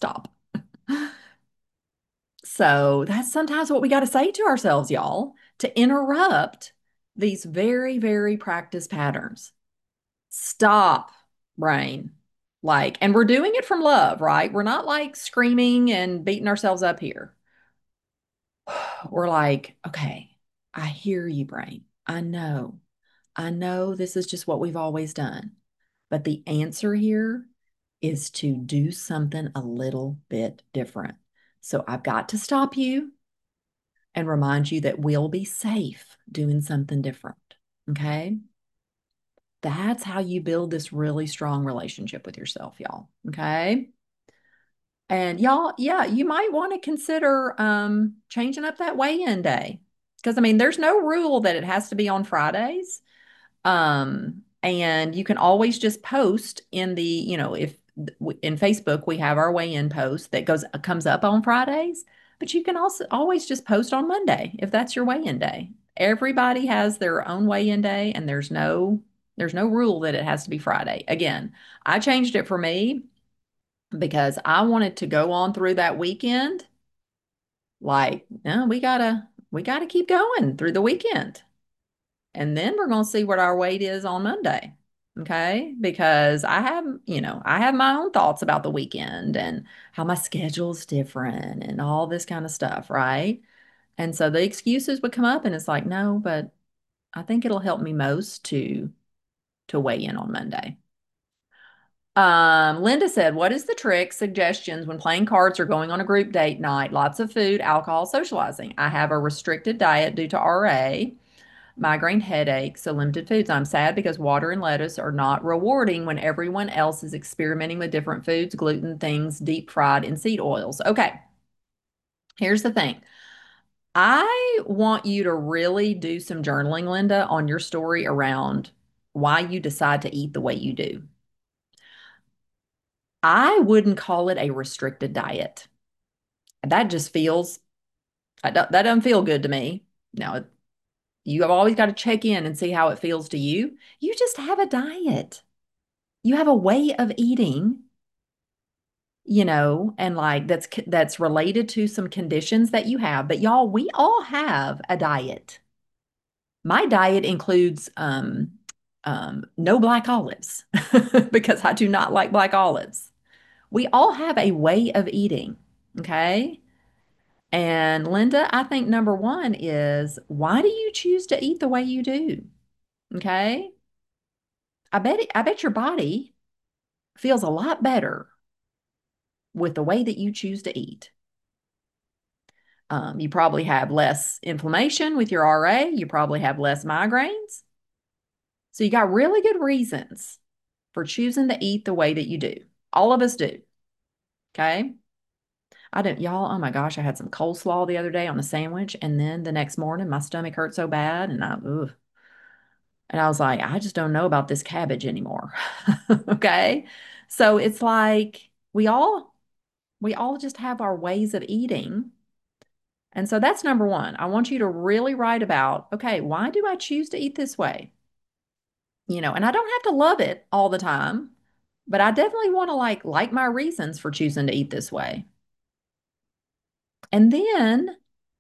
So that's sometimes what we got to say to ourselves, y'all, to interrupt these very, very practiced patterns. Stop brain. Like, and we're doing it from love, right? We're not like screaming and beating ourselves up here. We're like, okay, I hear you, brain. I know this is just what we've always done. But the answer here is to do something a little bit different. So I've got to stop you and remind you that we'll be safe doing something different. Okay. That's how you build this really strong relationship with yourself, y'all. Okay. And y'all, yeah, you might want to consider changing up that weigh-in day. Because I mean, there's no rule that it has to be on Fridays. And you can always just post in the, if in Facebook we have our weigh-in post that comes up on Fridays, but you can also always just post on Monday if that's your weigh-in day. Everybody has their own weigh-in day, and there's no rule that it has to be Friday. Again, I changed it for me because I wanted to go on through that weekend. Like, no, we gotta keep going through the weekend. And then we're going to see what our weight is on Monday. Okay. Because I have my own thoughts about the weekend and how my schedule's different and all this kind of stuff. Right. And so the excuses would come up and it's like, no, but I think it'll help me most to weigh in on Monday. Linda said, what is the trick, suggestions when playing cards or going on a group date night? Lots of food, alcohol, socializing. I have a restricted diet due to RA, migraine headache, so limited foods. I'm sad because water and lettuce are not rewarding when everyone else is experimenting with different foods, gluten, things deep fried in seed oils. Okay, here's the thing. I want you to really do some journaling, Linda, on your story around why you decide to eat the way you do. I wouldn't call it a restricted diet. That just feels, that doesn't feel good to me. Now, you have always got to check in and see how it feels to you. You just have a diet. You have a way of eating, and like that's related to some conditions that you have. But y'all, we all have a diet. My diet includes no black olives because I do not like black olives. We all have a way of eating, okay? And Linda, I think number one is why do you choose to eat the way you do? Okay? I bet your body feels a lot better with the way that you choose to eat. You probably have less inflammation with your RA. You probably have less migraines. So you got really good reasons for choosing to eat the way that you do. All of us do. Okay. I didn't, y'all, oh my gosh, I had some coleslaw the other day on a sandwich. And then the next morning, my stomach hurt so bad. And I was like, I just don't know about this cabbage anymore. Okay. So it's like we all just have our ways of eating. And so that's number one. I want you to really write about, okay, why do I choose to eat this way? And I don't have to love it all the time, but I definitely want to like my reasons for choosing to eat this way. And then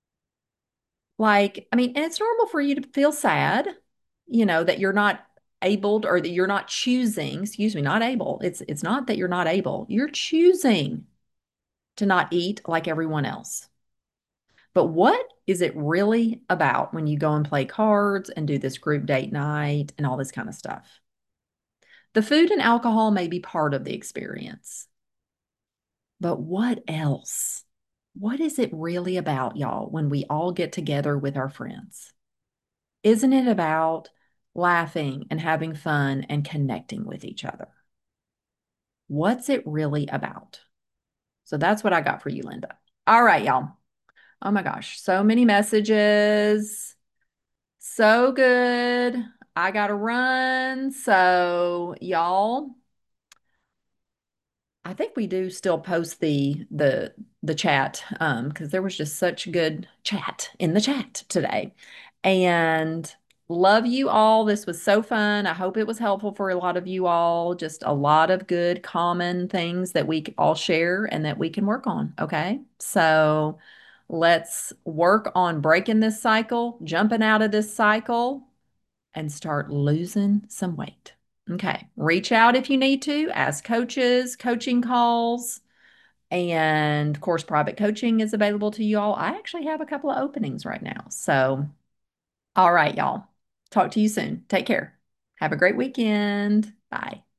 I mean, and it's normal for you to feel sad, that you're not able or that you're not choosing, excuse me, not able. It's not that you're not able. You're choosing to not eat like everyone else. But what is it really about when you go and play cards and do this group date night and all this kind of stuff? The food and alcohol may be part of the experience, but what else? What is it really about, y'all, when we all get together with our friends? Isn't it about laughing and having fun and connecting with each other? What's it really about? So that's what I got for you, Linda. All right, y'all. Oh my gosh, so many messages. So good. I gotta run. So y'all, I think we do still post the chat because there was just such good chat in the chat today. And love you all. This was so fun. I hope it was helpful for a lot of you all. Just a lot of good common things that we all share and that we can work on. Okay. So let's work on breaking this cycle, jumping out of this cycle, and start losing some weight. Okay. Reach out if you need to, ask coaches, coaching calls, and of course, private coaching is available to you all. I actually have a couple of openings right now. So, all right, y'all. Talk to you soon. Take care. Have a great weekend. Bye.